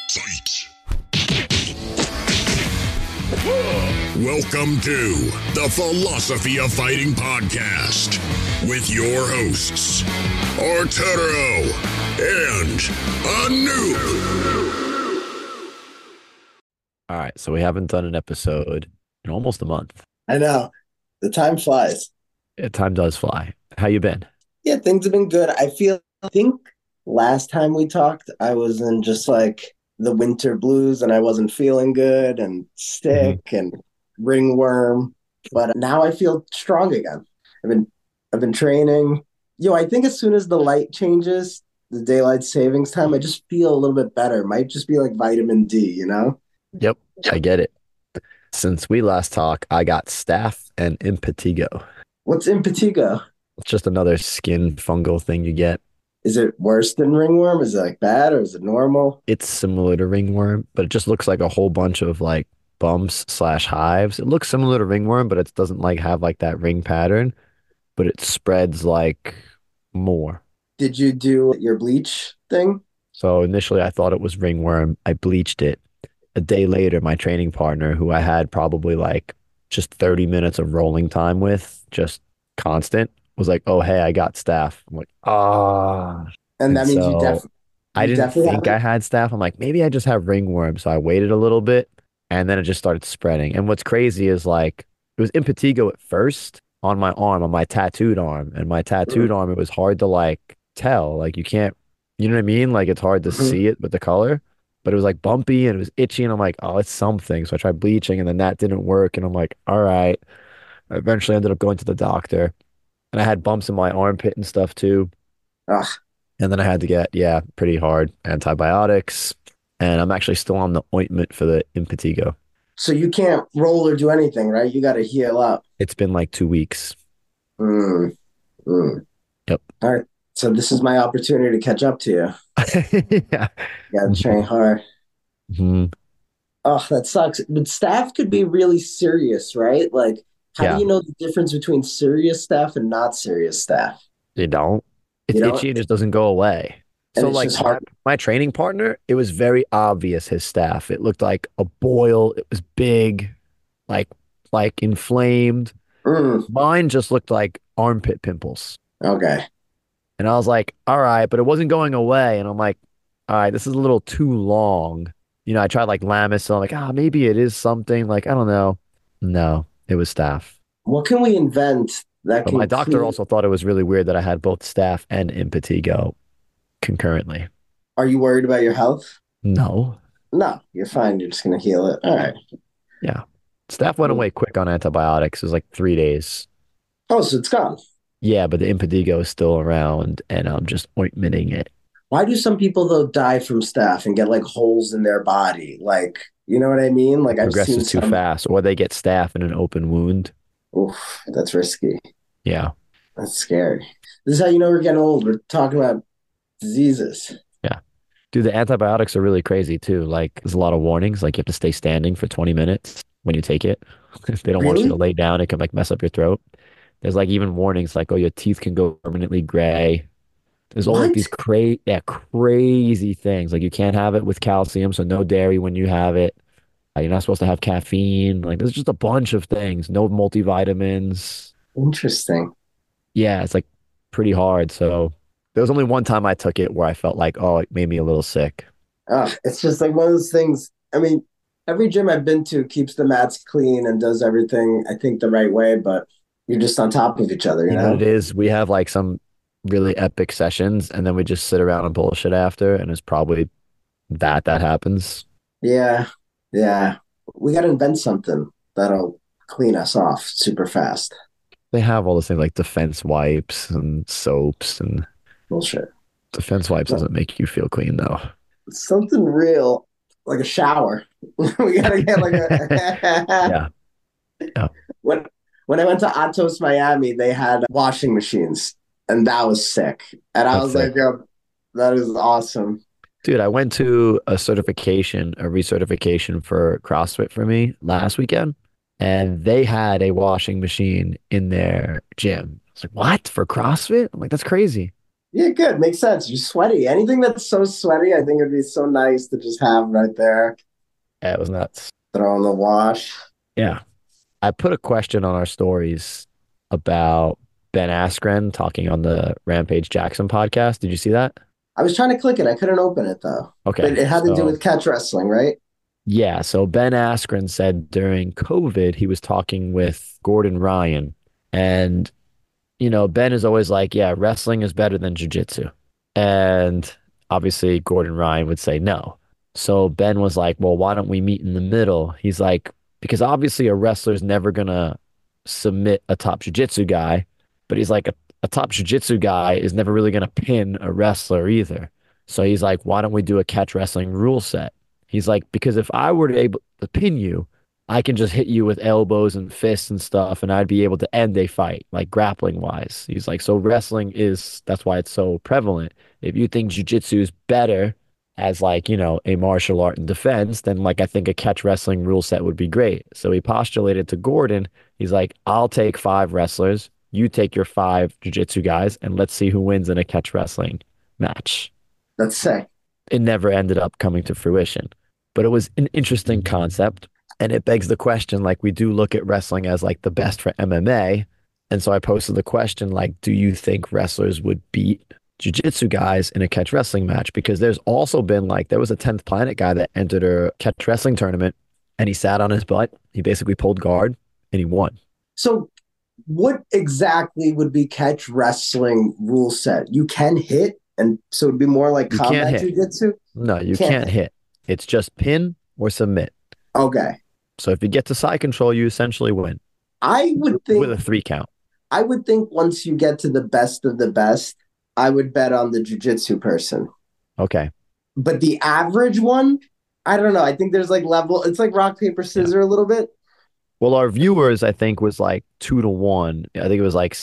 Fight! Welcome to the Philosophy of Fighting podcast with your hosts, Arturo and Anu. All right, so we haven't done an episode in almost a month. I know. The time flies. Time does fly. How you been? Yeah, things have been good. I think last time we talked, I was in just like the winter blues and I wasn't feeling good and sick and ringworm. But now I feel strong again. I've been training. I think as soon as the light changes, the daylight savings time, I just feel a little bit better. Might just be like vitamin D, you know? Yep, I get it. Since we last talked, I got staph and impetigo. What's impetigo? It's just another skin fungal thing you get. Is it worse than ringworm? Is it like bad or is it normal? It's similar to ringworm, but it just looks like a whole bunch of like bumps/hives. It looks similar to ringworm, but it doesn't like have like that ring pattern, but it spreads like more. Did you do your bleach thing? So initially I thought it was ringworm. I bleached it. A day later, my training partner, who I had probably like just 30 minutes of rolling time with, just constant, was like, "Oh, hey, I got staph." I'm like, "Ah." And that means So I didn't definitely think I had staph. I'm like, maybe I just have ringworm. So I waited a little bit and then it just started spreading. And what's crazy is like, it was impetigo at first on my arm, on my tattooed arm. And my tattooed arm, it was hard to like tell. Like you can't, you know what I mean? Like it's hard to see it with the color. But it was like bumpy and it was itchy. And I'm like, oh, it's something. So I tried bleaching and then that didn't work. And I'm like, all right. I eventually ended up going to the doctor. And I had bumps in my armpit and stuff too. Ugh. And then I had to get, pretty hard antibiotics. And I'm actually still on the ointment for the impetigo. So you can't roll or do anything, right? You got to heal up. It's been like 2 weeks. Mm, mm. Yep. All right. So this is my opportunity to catch up to you. Yeah. You got to train hard. Mm-hmm. Oh, that sucks. But staph could be really serious, right? Like, how do you know the difference between serious staph and not serious staph? You don't. It's You know? itchy. It just doesn't go away. And So it's like just hard. my training partner, it was very obvious his staph. It looked like a boil. It was big, like inflamed. Mm, Mine just looked like armpit pimples. okay. And I was like, all right, but it wasn't going away. And I'm like, all right, this is a little too long. I tried like Lamisil. I'm like, maybe it is something. Like, I don't know. No, it was staph. What can we invent that But can my doctor also thought it was really weird that I had both staph and impetigo concurrently. Are you worried about your health? No. No, you're fine. You're just going to heal it. All right. Yeah. Staph went away quick on antibiotics. It was like 3 days. Oh, so it's gone. Yeah, but the impetigo is still around and I'm just ointmenting it. Why do some people though die from staph and get like holes in their body? Like, you know what I mean? Like I've seen Progresses too fast, or they get staph in an open wound. Oof, that's risky. Yeah. That's scary. This is how you know we're getting old. We're talking about diseases. Yeah. Dude, the antibiotics are really crazy too. Like there's a lot of warnings. Like you have to stay standing for 20 minutes when you take it. If they don't want you to lay down, it can like mess up your throat. There's like even warnings like, oh, your teeth can go permanently gray. There's all like these crazy things. Like you can't have it with calcium, so no dairy when you have it. You're not supposed to have caffeine. Like there's just a bunch of things. No multivitamins. Interesting. Yeah, it's like pretty hard. So there was only one time I took it where I felt like, oh, it made me a little sick. It's just like one of those things. I mean, every gym I've been to keeps the mats clean and does everything, I think, the right way, but you're just on top of each other, you You know know? what it is? We have like some really epic sessions and then we just sit around and bullshit after. And it's probably that happens. Yeah. Yeah. We got to invent something that'll clean us off super fast. They have all those things like defense wipes and soaps and Bullshit. defense wipes doesn't make you feel clean though. Something real, like a shower. We got to get like Yeah. Yeah. When I went to Atos Miami, they had washing machines, and that was sick. And I was like, yo, that is awesome. Dude, I went to a recertification for CrossFit for me last weekend, and they had a washing machine in their gym. I was like, what? For CrossFit? I'm like, that's crazy. Yeah, good. Makes sense. You're sweaty. Anything that's so sweaty, I think it'd be so nice to just have right there, Yeah, it was nuts. throw in the wash. Yeah. I put a question on our stories about Ben Askren talking on the Rampage Jackson podcast. Did you see that? I was trying to click it. I couldn't open it though. But Okay. it had to do So, with catch wrestling, right? yeah. So Ben Askren said during COVID, he was talking with Gordon Ryan. And, Ben is always like, yeah, wrestling is better than jujitsu. And obviously, Gordon Ryan would say no. So Ben was like, well, why don't we meet in the middle? He's like, because obviously a wrestler's never going to submit a top jiu-jitsu guy, but he's like, a top jiu-jitsu guy is never really going to pin a wrestler either. So he's like, why don't we do a catch wrestling rule set? He's like, because if I were to able to pin you, I can just hit you with elbows and fists and stuff, and I'd be able to end a fight, like grappling wise. He's like, so wrestling is, that's why it's so prevalent. If you think jujitsu is better as like, a martial art in defense, then like I think a catch wrestling rule set would be great. So he postulated to Gordon, he's like, I'll take 5 wrestlers, you take your 5 jujitsu guys, and let's see who wins in a catch wrestling match. That's sick. It never ended up coming to fruition, but it was an interesting concept. And it begs the question, like we do look at wrestling as like the best for MMA. And so I posted the question, like, do you think wrestlers would beat jiu-jitsu guys in a catch wrestling match? Because there's also been like, there was a 10th Planet guy that entered a catch wrestling tournament and he sat on his butt. He basically pulled guard and he won. So what exactly would be catch wrestling rule set? You can hit, and so it'd be more like You can't combat hit. jujitsu. No, you can't hit. It's just pin or submit. Okay. So if you get to side control, you essentially win I would with a think 3 count. I would think once you get to the best of the best, I would bet on the jujitsu person. Okay. But the average one, I don't know. I think there's like level. It's like rock paper Yeah. scissors a little bit. Well, our viewers, I think, was like 2 to 1. I think it was like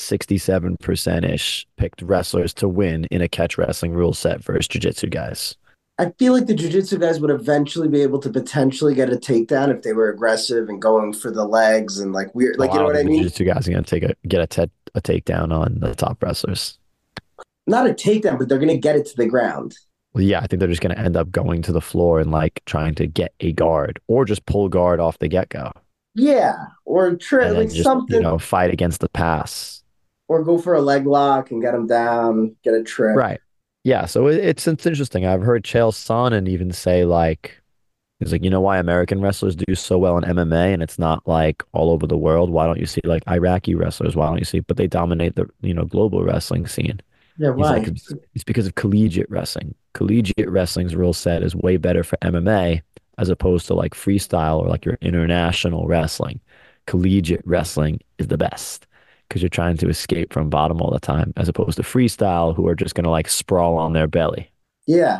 67% ish picked wrestlers to win in a catch wrestling rule set versus jiu-jitsu guys. I feel like the jujitsu guys would eventually be able to potentially get a takedown if they were aggressive and going for the legs and like weird, Oh, like I you know don't what I think the mean? jiu-jitsu guys are going to get a takedown on the top wrestlers. Not a takedown, but they're gonna get it to the ground. Well, yeah, I think they're just going to end up going to the floor and like trying to get a guard or just pull guard off the get-go Yeah, or and like then just, something, fight against the pass. or go for a leg lock and get them down, get a trip. Right. Yeah, so it's interesting. I've heard Chael Sonnen even say like, he's like, you know why American wrestlers do so well in MMA and it's not like all over the world? Why don't you see like Iraqi wrestlers? Why don't you see, but they dominate the, global wrestling scene. Yeah, He's like, why? it's because of collegiate wrestling. Collegiate wrestling's rule set is way better for MMA as opposed to like freestyle or like your international wrestling. Collegiate wrestling is the best because you're trying to escape from bottom all the time as opposed to freestyle who are just going to like sprawl on their belly. Yeah,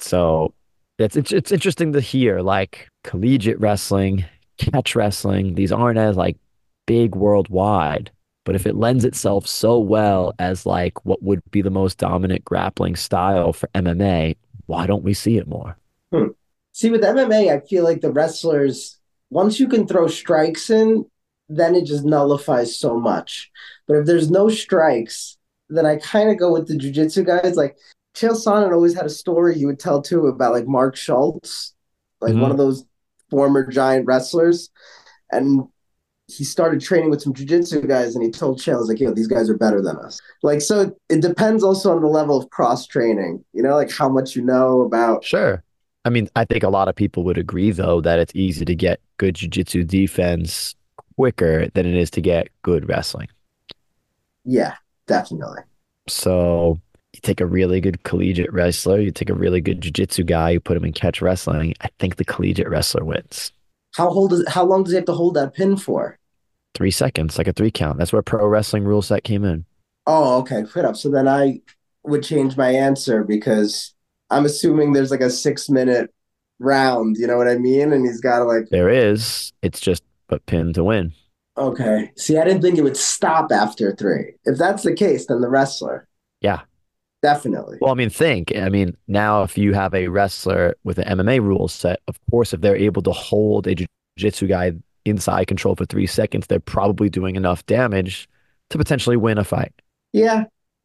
So it's interesting to hear like collegiate wrestling, catch wrestling, these aren't as like big worldwide, but if it lends itself so well as like what would be the most dominant grappling style for MMA, why don't we see it more? hmm. See, with MMA, I feel like the wrestlers, once you can throw strikes in, then it just nullifies so much. But if there's no strikes, then I kind of go with the jujitsu guys. Like Chael Sonnen always had a story he would tell too about like Mark Schultz, like one Hmm. of those former giant wrestlers. And he started training with some jujitsu guys and he told Chael, he's like, yo, these guys are better than us. Like, so it depends also on the level of cross training, like how much you know about. Sure. I mean, I think a lot of people would agree though that it's easy to get good jiu-jitsu defense quicker than it is to get good wrestling. Yeah, definitely. So you take a really good collegiate wrestler, you take a really good jiu-jitsu guy, you put him in catch wrestling. I think the collegiate wrestler wins. How long does he have to hold that pin for? 3 seconds, like a 3 count. That's where pro wrestling rule set came in. Oh, okay, fair enough. So then I would change my answer because I'm assuming there's like a 6 minute round, you know what I mean? And he's got to like, There is, it's just but pin to win. okay. See, I didn't think it would stop after three. If that's the case, then the wrestler, Yeah. definitely. Well, I mean, now if you have a wrestler with an MMA rule set, of course, if they're able to hold a jiu-jitsu guy inside control for 3 seconds, they're probably doing enough damage to potentially win a fight. Yeah.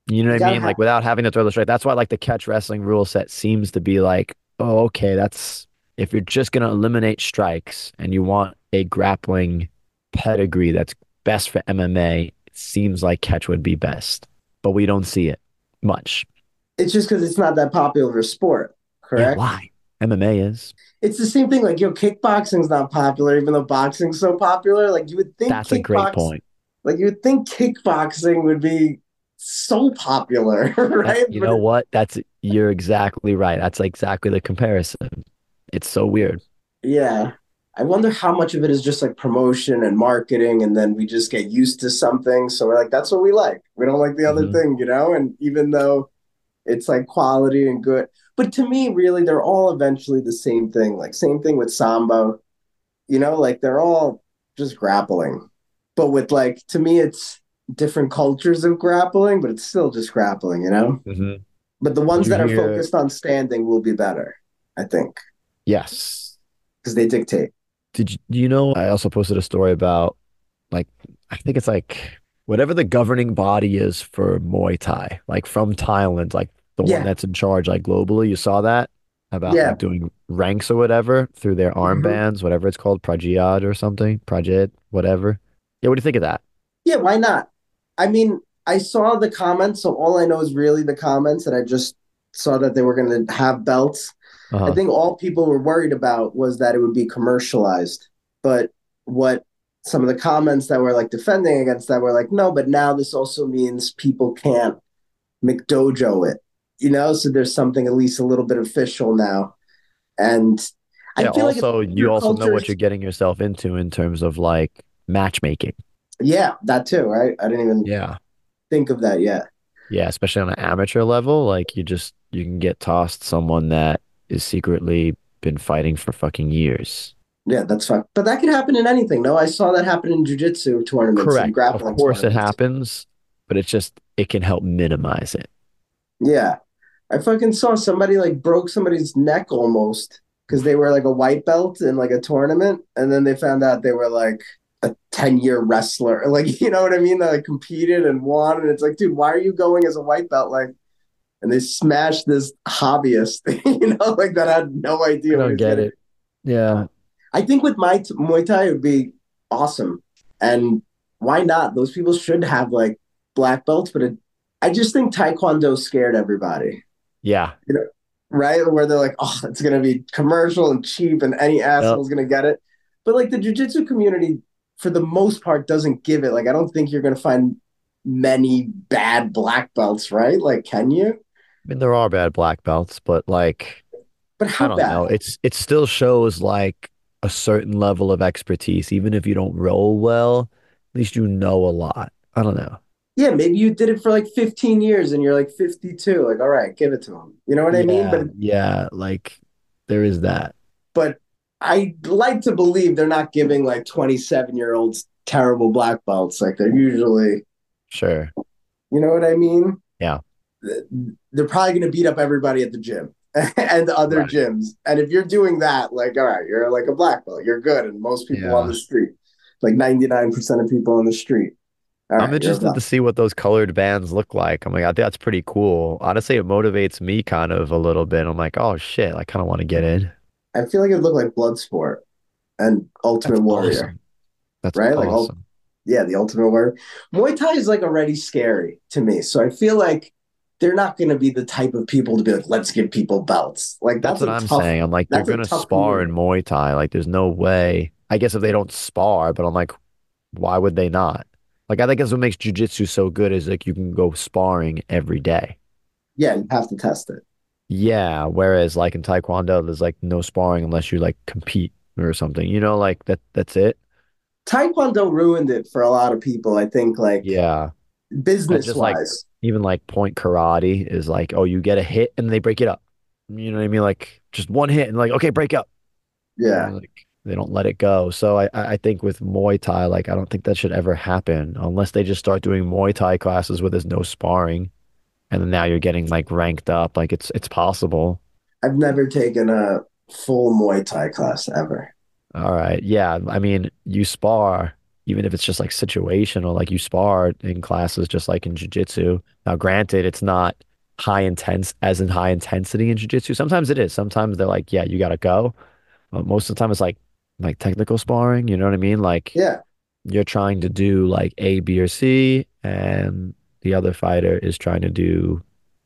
You know You what I gotta mean? have. Like without having to throw the strike. That's why like the catch wrestling rule set seems to be like, oh, okay, that's if you're just gonna eliminate strikes and you want a grappling pedigree that's best for MMA, it seems like catch would be best. But we don't see it much. It's just because it's not that popular of a sport, Yeah, correct? why? MMA is. It's the same thing. Like, yo, kickboxing's not popular, even though boxing's so popular. Like, That's a great point. you would think kickboxing would be so popular, That right? you But know what? That's you're exactly right. That's exactly the comparison. It's so weird. yeah, I wonder how much of it is just like promotion and marketing, and then we just get used to something. So we're like, that's what we like. We don't like the other Hmm. thing, you know? And even though it's like quality and good, but to me, really, they're all eventually the same thing. Like, same thing with Sambo, like they're all just grappling. But with like, to me, it's different cultures of grappling, but it's still just grappling. Hmm. But the Did ones you that are hear? focused on standing will be better, I think, Yes. because they dictate. Do you know? I also posted a story about like I think it's like whatever the governing body is for Muay Thai, like from Thailand, like the one Yeah, that's in charge, like globally. You saw that about yeah. like doing ranks or whatever through their Mhm. armbands, whatever it's called, Prajiad or something, Prajid, whatever. Yeah, what do you think of that? Yeah, why not? I mean, I saw the comments, so all I know is really the comments, and I just saw that they were going to have belts. I Uh-huh. think all people were worried about was that it would be commercialized. But what some of the comments that were like defending against that were like, no, but now this also means people can't McDojo it. So there's something at least a little bit official now. And I Yeah, feel like it's also you your also know what cultures. you're getting yourself into in terms of like matchmaking. Yeah, that too, right? I didn't even Yeah. think of that yet. Yeah, especially on an amateur level, like you can get tossed someone that is secretly been fighting for fucking years. Yeah, that's fine. But that could happen in anything. No, I saw that happen in jujitsu tournaments and Correct. Of grappling course it tournaments. happens, but it can help minimize it. Yeah. I fucking saw somebody like broke somebody's neck almost because they were like a white belt in like a tournament. And then they found out they were like a 10-year wrestler. Like, you know what I mean? They like competed and won. And it's like, dude, why are you going as a white belt? Like, and they smashed this hobbyist, like that had no I idea what he don't was get getting. it. Yeah. I think with my Muay Thai, it would be awesome. And why not? Those people should have like black belts, but I just think Taekwondo scared everybody, Yeah. you know, right? Where they're like, oh, it's going to be commercial and cheap and any Yep. asshole's going to get it. But like the jujitsu community, for the most part, doesn't give it. Like, I don't think you're going to find many bad black belts, right? Like, can you? I mean, there are bad black belts, but like, But I how don't know. bad? It still shows like a certain level of expertise, even if you don't roll well, at least you know a lot. I don't know. Yeah, maybe you did it for like 15 years and you're like 52. Like, all right, give it to him. You know what I mean? Yeah, But yeah, like there is that. but I like to believe they're not giving like 27-year-olds terrible black belts. Like they're usually, Sure. you know what I mean? Yeah. They're probably going to beat up everybody at the gym and other Right. gyms. And if you're doing that, like, all right, you're like a black belt. You're good. And most people on Yeah. the street, like 99% of people on the street, all I'm right, you're a interested black. to see what those colored bands look like. I'm like, I think that's pretty cool. Honestly, it motivates me kind of a little bit. I'm like, oh shit, I kind of want to get in. I feel like it would look like Bloodsport and That's Ultimate Warrior, awesome. That's right? Like, awesome. yeah, the Ultimate Warrior. Muay Thai is like already scary to me. So I feel like they're not going to be the type of people to be like, let's give people belts. Like That's what I'm saying. I'm like, they're that's a gonna tough spar in community. Muay Thai. Like, there's no way. I guess if they don't spar, but I'm like, why would they not? Like, I think that's what makes jujitsu so good is like you can go sparring every day. Yeah, you have to test it. Yeah, whereas like in Taekwondo, there's like no sparring unless you like compete or something. Like that's it. Taekwondo ruined it for a lot of people, I think, like Yeah. And business just like wise. even like point karate is like, oh, you get a hit and they break it up. You know what I mean? Like just one hit and like, okay, break up. Yeah. Like they don't let it go. So I think with Muay Thai, like I don't think that should ever happen unless they just start doing Muay Thai classes where there's no sparring. And then now you're getting like ranked up. Like it's possible. I've never taken a full Muay Thai class ever. All right. Yeah. I mean, you spar. even if it's just like situational, like you spar in classes, just like in jujitsu. Now, granted, it's not high intense as in high intensity in jujitsu. Sometimes it is. Sometimes they're like, yeah, you gotta go. But most of the time, it's like technical sparring. You know what I mean? Like Yeah. you're trying to do like A, B, or C, and the other fighter is trying to do,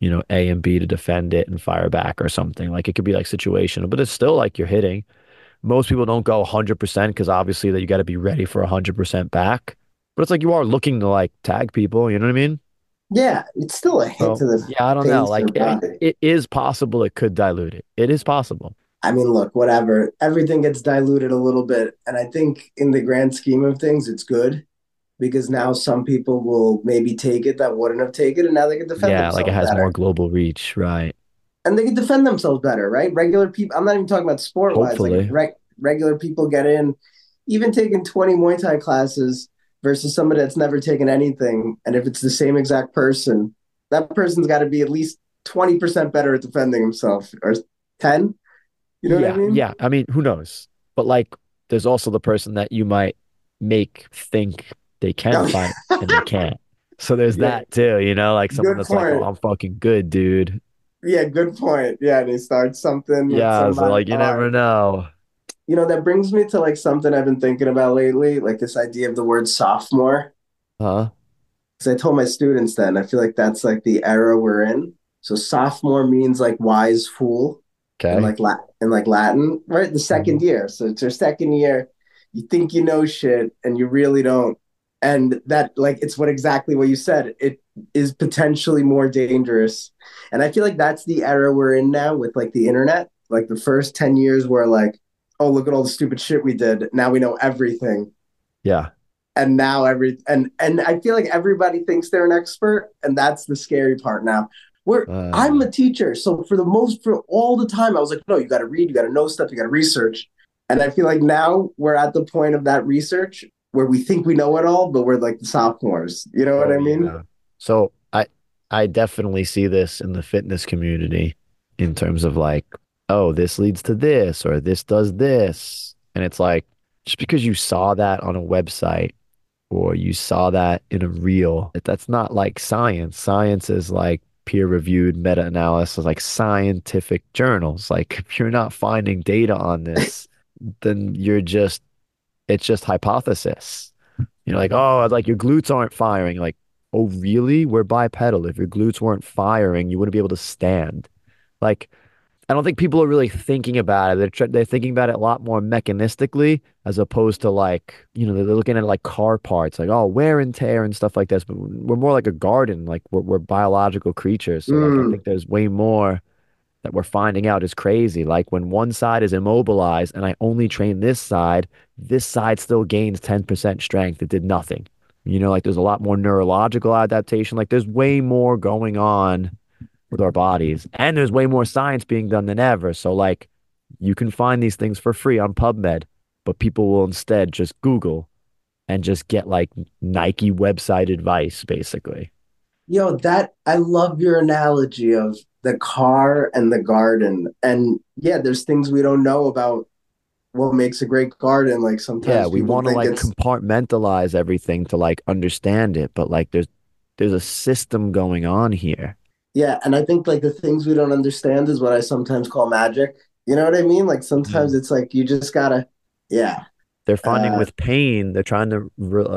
A and B to defend it and fire back or something. Like it could be like situational, but it's still like you're hitting. Most people don't go 100% because obviously that you got to be ready for 100% back. But it's like you are looking to like tag people, you know what I mean? Yeah. It's still a hit So to the yeah, I don't know. face or Like body. it is possible it could dilute it. It is possible. I mean, look, whatever. Everything gets diluted a little bit. And I think in the grand scheme of things, it's good because now some people will maybe take it that wouldn't have taken it, and now they can defend Yeah, like it themselves has more better. global reach, right? And they can defend themselves better, right? Regular people, I'm not even talking about sport wise, like Hopefully. regular people get in, even taking 20 Muay Thai classes versus somebody that's never taken anything. And if it's the same exact person, that person's got to be at least 20% better at defending himself or 10. You know what I Yeah, mean? yeah. I mean, who knows? But like there's also the person that you might make think they can fight and they can't. So there's Yeah, that too, like someone good that's like, "Oh, point. I'm fucking good, dude." Yeah, good point. Yeah, they start something with Yeah, so somebody. like you Oh, never know. that brings me to like something I've been thinking about lately, like this idea of the word sophomore. Huh? Because I told my students then, I feel like that's like the era we're in. So sophomore means like wise fool in Okay. like Latin, right? The second Mhm. year. So it's your second year. You think you know shit and you really don't. And that like it's exactly what you said. It is potentially more dangerous. And I feel like that's the era we're in now with like the internet. Like the first 10 years where like, oh, look at all the stupid shit we did. Now we know everything, Yeah. and now and I feel like everybody thinks they're an expert, and that's the scary part now. Where I'm Uh, a teacher, so for all the time, I was like, no, you got to read, you got to know stuff, you got to research, and I feel like now we're at the point of that research where we think we know it all, but we're like the sophomores. You know what oh I mean? yeah. So I definitely see this in the fitness community in terms of like, oh, this leads to this or this does this. And it's like just because you saw that on a website or you saw that in a reel, that's not like science. Science is like peer-reviewed meta-analysis, like scientific journals. Like if you're not finding data on this, then it's just hypothesis. Like, oh, like your glutes aren't firing. Like, oh, really? We're bipedal. If your glutes weren't firing, you wouldn't be able to stand. Like, I don't think people are really thinking about it. They're thinking about it a lot more mechanistically as opposed to like, they're looking at like car parts, like, oh, wear and tear and stuff like this. But we're more like a garden. Like we're biological creatures. So like, I Mm, think there's way more that we're finding out is crazy. Like when one side is immobilized and I only train this side still gains 10% strength. It did nothing. Like there's a lot more neurological adaptation. Like there's way more going on with our bodies. And there's way more science being done than ever. So like you can find these things for free on PubMed, but people will instead just Google and just get like Nike website advice, basically. that I love your analogy of the car and the garden, and yeah, there's things we don't know about what makes a great garden. Like Yeah, sometimes we people want to think like it's compartmentalize everything to like understand it, but like there's a system going on here. Yeah, and I think like the things we don't understand is what I sometimes call magic. You know what I mean? Like sometimes Mhm. it's like you just gotta, yeah, They're finding uh, with pain, they're trying to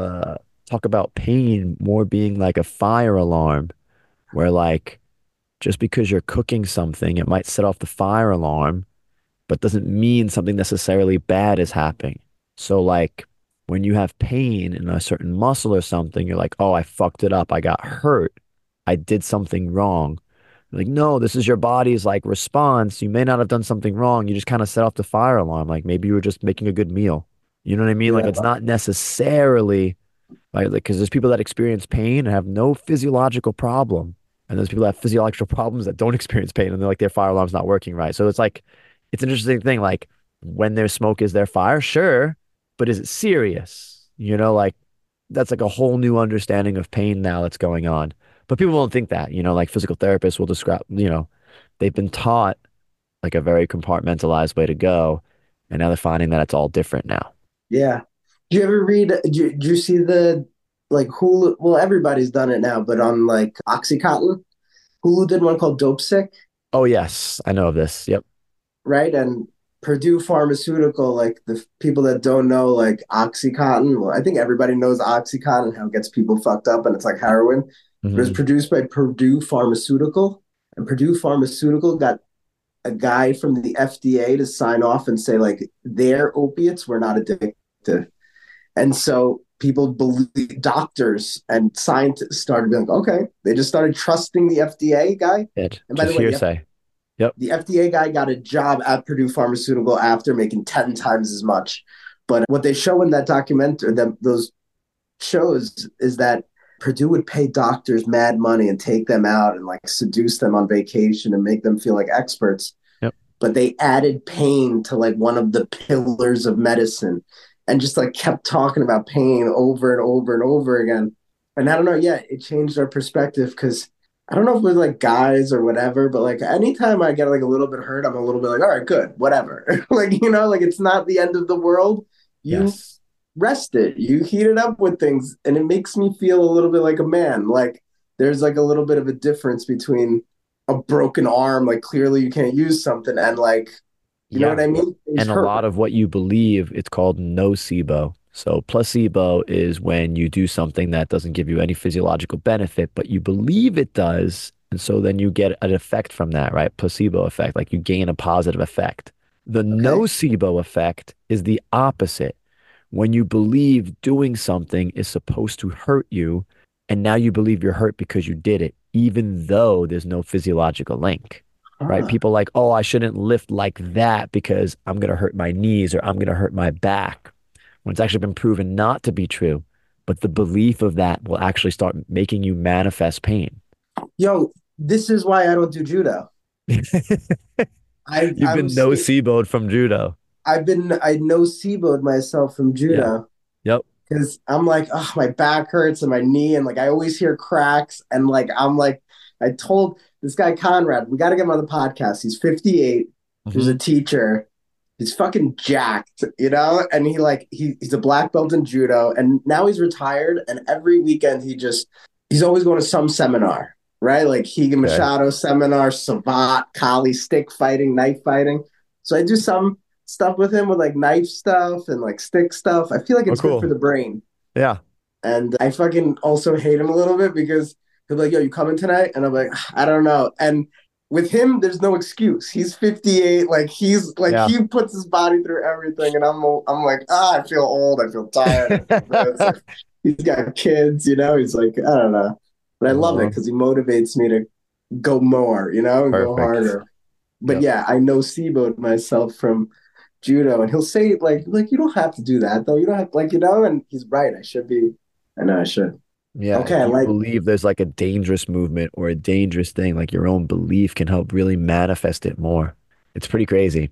talk about pain more being like a fire alarm, where like just because you're cooking something, it might set off the fire alarm, but doesn't mean something necessarily bad is happening. So like when you have pain in a certain muscle or something, you're like, oh, I fucked it up. I got hurt. I did something wrong. Like, no, this is your body's like response. You may not have done something wrong. You just kind of set off the fire alarm. Like maybe you were just making a good meal. You know what I mean? Like yeah, it's not necessarily like because there's people that experience pain and have no physiological problem. And there's people that have physiological problems that don't experience pain and they're like their fire alarm's not working right. So it's like it's an interesting thing. Like when there's smoke, is there fire? Sure. But is it serious? Like that's like a whole new understanding of pain now that's going on. But people won't think that, like physical therapists will describe, they've been taught like a very compartmentalized way to go. And now they're finding that it's all different now. yeah. Do you ever read? Do you see the like Hulu? Well, everybody's done it now, but on like OxyContin, Hulu did one called Dope Sick, Oh yes, I know of this. Yep. right? And Purdue Pharmaceutical, like the people that don't know, like OxyContin. Well, I think everybody knows OxyContin and how it gets people fucked up, and it's like heroin. But it's Hmm. produced by Purdue Pharmaceutical, and Purdue Pharmaceutical got a guy from the FDA to sign off and say like their opiates were not addictive. And so people believe doctors and scientists started being like, okay, they just started trusting the FDA guy. It And by the just way, hearsay. Yep. the FDA guy got a job at Purdue Pharmaceutical after making 10 times as much. But what they show in that documentary, those shows, is that Purdue would pay doctors mad money and take them out and like seduce them on vacation and make them feel like experts, Yep. but they added pain to like one of the pillars of medicine and just like kept talking about pain over and over and over again. And I don't know, yeah, it changed our perspective because I don't know if it was like guys or whatever, but like anytime I get like a little bit hurt, I'm a little bit like, all right, good, whatever. Like, like it's not the end of the world. You Yes. rest it, you heat it up with things, and it makes me feel a little bit like a man. Like there's like a little bit of a difference between a broken arm, like clearly you can't use something, and like, you know Yeah. what I mean? It's And a hurt. lot of what you believe, it's called nocebo. So placebo is when you do something that doesn't give you any physiological benefit, but you believe it does. And so then you get an effect from that, right? Placebo effect, like you gain a positive effect. The Okay. nocebo effect is the opposite. When you believe doing something is supposed to hurt you, and now you believe you're hurt because you did it, even though there's no physiological link, right? Huh. People like, oh, I shouldn't lift like that because I'm going to hurt my knees or I'm going to hurt my back. When it's actually been proven not to be true, but the belief of that will actually start making you manifest pain. Yo, this is why I don't do judo. I You've I'm been see noceboed from judo. I noceboed myself from Yeah. judo Yep. because I'm like, oh, my back hurts and my knee, and like I always hear cracks, and like I'm like, I told this guy Conrad, we got to get him on the podcast. He's 58. He's Hmm. a teacher. He's fucking jacked, and he's a black belt in judo, and now he's retired. And every weekend he's always going to some seminar, right? Like Higa Okay. Machado seminar, Savat, Kali, stick fighting, knife fighting. So I do some stuff with him with like knife stuff and like stick stuff. I feel like Oh, it's good for cool. the brain. Yeah. And I fucking also hate him a little bit because he'll be like, yo, you coming tonight? And I'm like, I don't know. And with him, there's no excuse. He's 58. Like he's like Yeah. he puts his body through everything. And I'm like, I feel old. I feel tired. I feel this. Like, he's got kids, He's like, I don't know. But I love it Uh-huh. because he motivates me to go more, and go Perfect. harder. But Yep. yeah, I know Sibo'd myself from judo, and he'll say like you don't have to do that though. You don't have like and he's right. I should be. I know I should. Yeah, Okay, I if you like. believe there's like a dangerous movement or a dangerous thing, like your own belief can help really manifest it more. It's pretty crazy.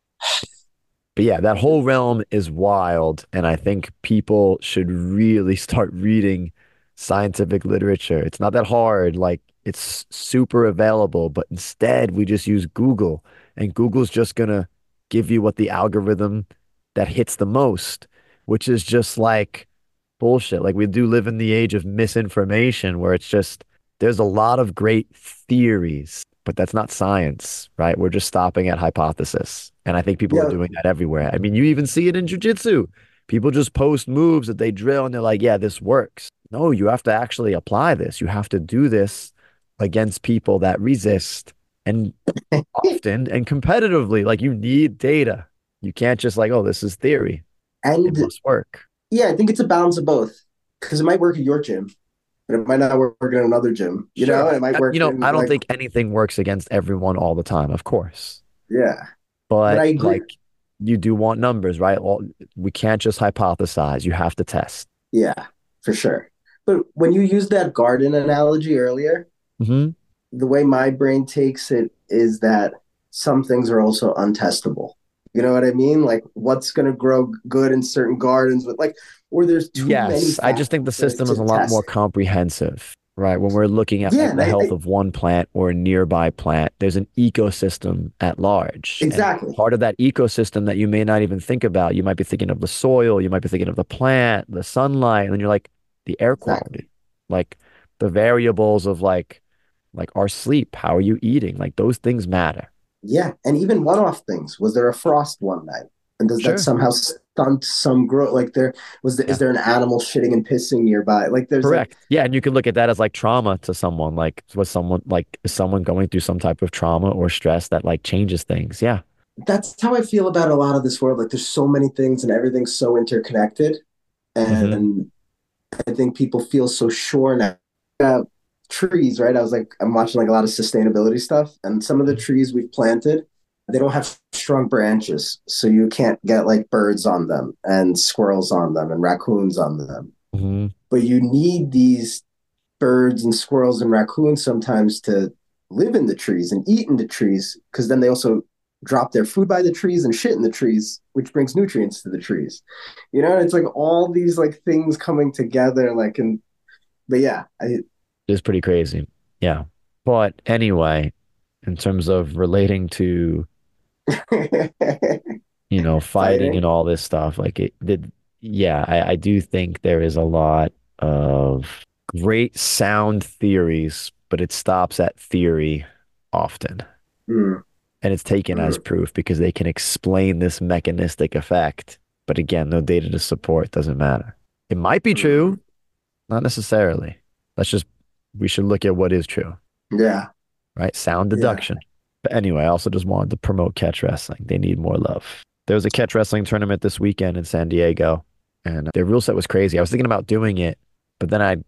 But yeah, that whole realm is wild. And I think people should really start reading scientific literature. It's not that hard. Like it's super available, but instead we just use Google and Google's just gonna give you what the algorithm that hits the most, which is just like bullshit. Like we do live in the age of misinformation where it's just there's a lot of great theories, but that's not science, right? We're just stopping at hypothesis. And I think people are Yeah, doing that everywhere. I mean, you even see it in jujitsu. People just post moves that they drill and they're like, yeah, this works. No, you have to actually apply this. You have to do this against people that resist and often and competitively. Like you need data. You can't just like, oh, this is theory. It and must work. yeah, I think it's a balance of both because it might work at your gym, but it might not work in another gym, Sure. and it might work in I don't like think anything works against everyone all the time, of course. yeah. But I But agree. like you do want numbers, right? Well, we can't just hypothesize. You have to test. Yeah, for sure. But when you used that garden analogy earlier, Hmm. the way my brain takes it is that some things are also untestable. You know what I mean? Like what's going to grow good in certain gardens with like, or there's too many Yes, I just think the factors system is to a lot more test. comprehensive. right? When we're looking at Yeah, like and the health I of one plant or a nearby plant, there's an ecosystem at large. And exactly, part of that ecosystem that you may not even think about, you might be thinking of the soil, you might be thinking of the plant, the sunlight, and then you're like the air exactly. quality, like the variables of like our sleep, how are you eating? Like those things matter. Yeah, and even one-off things. Was there a frost one night? And does that Sure. somehow stunt some growth? Like is Yeah. there an animal shitting and pissing nearby? Like there's like Correct. Yeah, and you can look at that as like trauma to someone. Like was someone like is someone going through some type of trauma or stress that like changes things? Yeah. that's how I feel about a lot of this world. Like there's so many things and everything's so interconnected. Hmm. And I think people feel so sure now. Trees, right? I'm watching like a lot of sustainability stuff, and some of the trees we've planted, they don't have strong branches, so you can't get like birds on them and squirrels on them and raccoons on them. Hmm. But you need these birds and squirrels and raccoons sometimes to live in the trees and eat in the trees because then they also drop their food by the trees and shit in the trees, which brings nutrients to the trees. You know, it's like all these like things coming together, like and but yeah, I It's pretty crazy. Yeah. But anyway, in terms of relating to, fighting and fighting. all this stuff, like it did, yeah, I do think there is a lot of great sound theories, but it stops at theory often. Mm, And it's taken as mm, proof because they can explain this mechanistic effect. But again, no data to support, doesn't matter. It might be mm. true, not necessarily. Let's just, we should look at what is true, Yeah, right? Sound yeah. deduction. But anyway, I also just wanted to promote catch wrestling. They need more love. There was a catch wrestling tournament this weekend in San Diego, and their rule set was crazy. I was thinking about doing it, but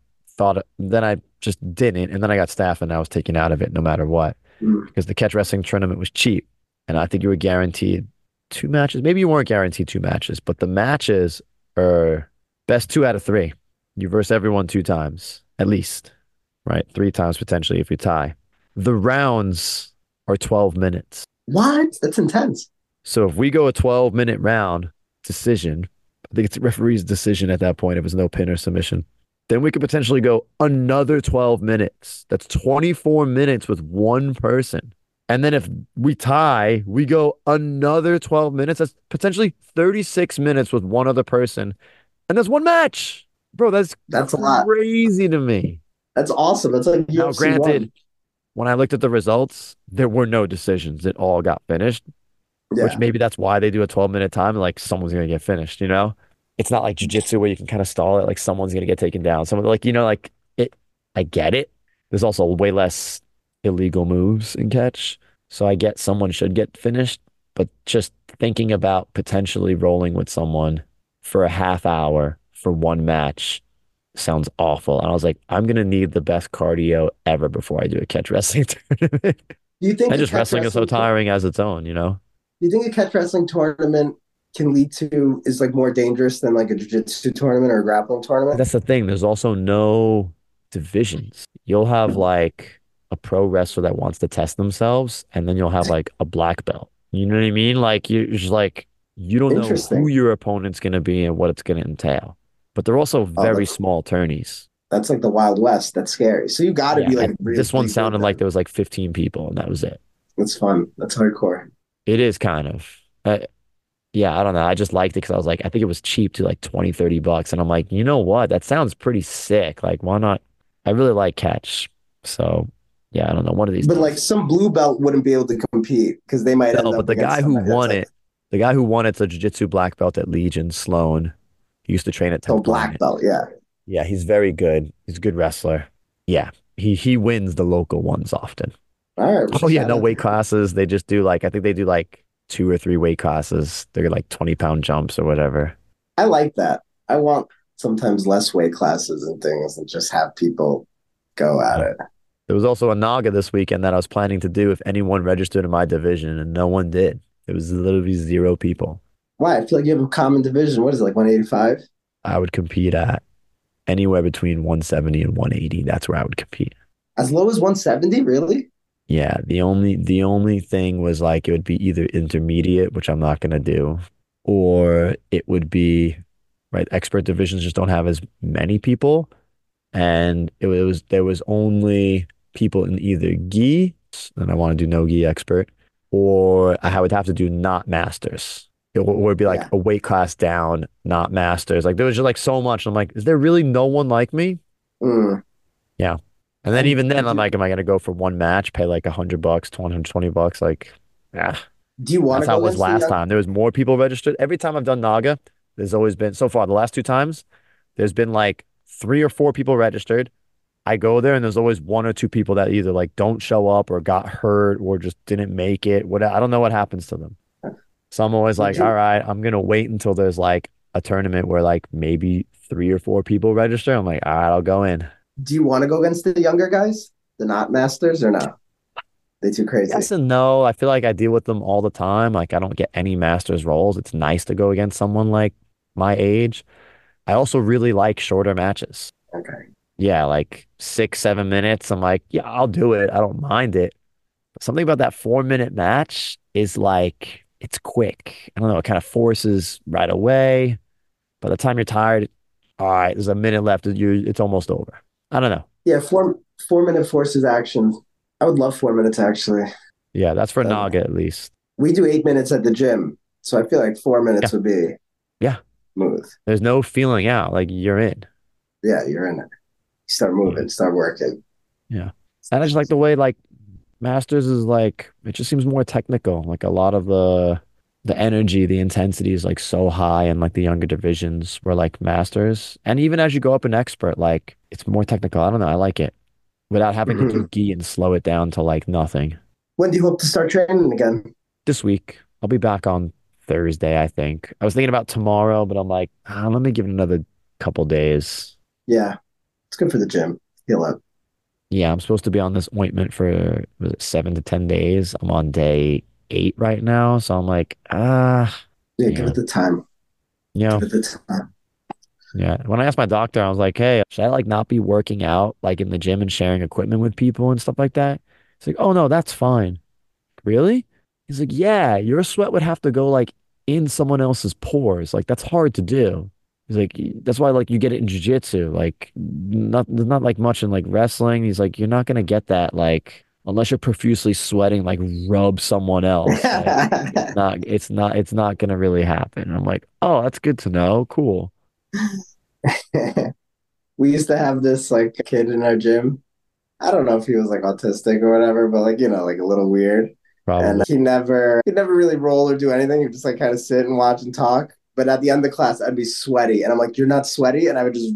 then I just didn't. And then I got staff and I was taken out of it no matter what Mm. because the catch wrestling tournament was cheap. And I think you were guaranteed two matches. Maybe you weren't guaranteed two matches, but the matches are best two out of three. You verse everyone two times, at least, right? Three times potentially if you tie. The rounds are 12 minutes. What? That's intense. So if we go a 12-minute round decision, I think it's the referee's decision at that point if it's no pin or submission. Then we could potentially go another 12 minutes. That's 24 minutes with one person. And then if we tie, we go another 12 minutes. That's potentially 36 minutes with one other person. And that's one match. Bro, that's That's a lot. crazy to me. That's awesome. That's like Now, UFC granted, one. when I looked at the results, there were no decisions. It all got finished, which Yeah. maybe that's why they do a 12-minute time. Like someone's going to get finished, you know? It's not like jujitsu where you can kind of stall it. Like someone's going to get taken down. Someone like, like it, I get it. There's also way less illegal moves in catch. So I get someone should get finished, but just thinking about potentially rolling with someone for a half hour for one match sounds awful. And I was like, I'm going to need the best cardio ever before I do a catch wrestling tournament. Do you think And a just catch wrestling is so wrestling? tiring as its own. Do you think a catch wrestling tournament can lead to is like more dangerous than like a jiu-jitsu tournament or a grappling But tournament? that's the thing. There's also no divisions. You'll have like a pro wrestler that wants to test themselves, and then you'll have like a black belt. You know what I mean? Like you're just like you don't know who Interesting. your opponent's gonna be and what it's gonna entail. But they're also Oh, very small tourneys. that's like the Wild West. That's scary. So you got to Yeah, be like this one really good sounded like then. there was like 15 people, and that was it. That's fun. That's hardcore. It is kind of. Yeah, I don't know. I just liked it because I was like, I think it was cheap to like 20, $30. And I'm like, you know what? That sounds pretty sick. Like, why not? I really like catch. So, yeah, I don't know. One of these But like days. some blue belt wouldn't be able to compete because they might No, end but up against somebody that's like the guy who won it's a jiu-jitsu black belt at Legion, Sloan. He used to train at oh 10th black Planet. belt. Yeah. Yeah, he's very good. He's a good wrestler. Yeah, he wins the local ones often. All right. Oh yeah, Shout no out to weight him. classes. They just do like I think they do like two or three weight classes. They're like 20-pound jumps or whatever. I like that. I want sometimes less weight classes and things and just have people go at Yeah. it. There was also a Naga this weekend that I was planning to do if anyone registered in my division, and no one did. It was literally zero people. Why? I feel like you have a common division. What is it, like 185? I would compete at anywhere between 170 and 180. That's where I would compete. As low as 170? Really? Yeah, the only thing was like it would be either intermediate, which I'm not gonna do, or it would be right. Expert divisions just don't have as many people, and there was only people in either gi, and I want to do no gi expert, or I would have to do not masters. Or it'd be like Yeah. a weight class down, not masters. Like there was just like so much. I'm like, is there really no one like me? Mm. Yeah. And then even then, I'm like, am I gonna go for one match, pay like $100, $220? Like, yeah. Do you want That's to how go it was against the last young? time. There was more people registered. Every time I've done Naga, there's always been so far the last two times, there's been like 3 or 4 people registered. I go there and there's always 1 or 2 people that either like don't show up or got hurt or just didn't make it. What I don't know what happens to them. So I'm always Would like, all you right, I'm gonna wait until there's like a tournament where like maybe 3 or 4 people register. I'm like, all right, I'll go in. do you want to go against the younger guys, the not masters, or no? They too Yes crazy. and no. I feel like I deal with them all the time. Like I don't get any masters roles. It's nice to go against someone like my age. I also really like shorter matches. Okay. Yeah, like 6, 7 minutes. I'm like, yeah, I'll do it. I don't mind it. But something about that 4 minute match is like it's quick. I don't know, it kind of forces right away. By the time you're tired, all right, there's a minute left. It's almost over. I don't know. Yeah, 4 minute forces action. I would love 4 minutes actually. Yeah, that's for Uh, Naga at least. we do 8 minutes at the gym, so I feel like 4 minutes Yeah, would be yeah. smooth. There's no feeling out. Like you're in. Yeah, you're in it. You start Yeah. moving, start working. Yeah. And I just like the way like Masters is like it just seems more technical. Like a lot of the energy, the intensity is like so high in like the younger divisions where like Masters. And even as you go up an expert, like it's more technical. I don't know. I like it without having to do Mhm. gi and slow it down to like nothing. When do you hope to start training again? This week, I'll be back on Thursday, I think. I was thinking about tomorrow, but I'm like, let me give it another couple days. Yeah, it's good for the gym. Heal up. Yeah, I'm supposed to be on this ointment for was it 7 to 10 days. I'm on day 8 right now, so I'm like, Yeah, give yeah, it the time. you Give know, it the time. yeah. When I asked my doctor, I was like, hey, should I like not be working out like in the gym and sharing equipment with people and stuff like that? He's like, oh no, that's fine. Really? He's like, yeah, your sweat would have to go like in someone else's pores. Like that's hard to do. He's like, that's why like you get it in jiu-jitsu. Like not there's not like much in like wrestling. He's like, you're not gonna get that like unless you're profusely sweating, like rub someone else. Like it's not gonna really happen. I'm like, oh, that's good to know. Cool. We used to have this like kid in our gym. I don't know if he was like autistic or whatever, but like, like a little weird. And Probably. he'd never really roll or do anything. He'd just like kind of sit and watch and talk. But at the end of the class, I'd be sweaty. And I'm like, you're not sweaty? And I would just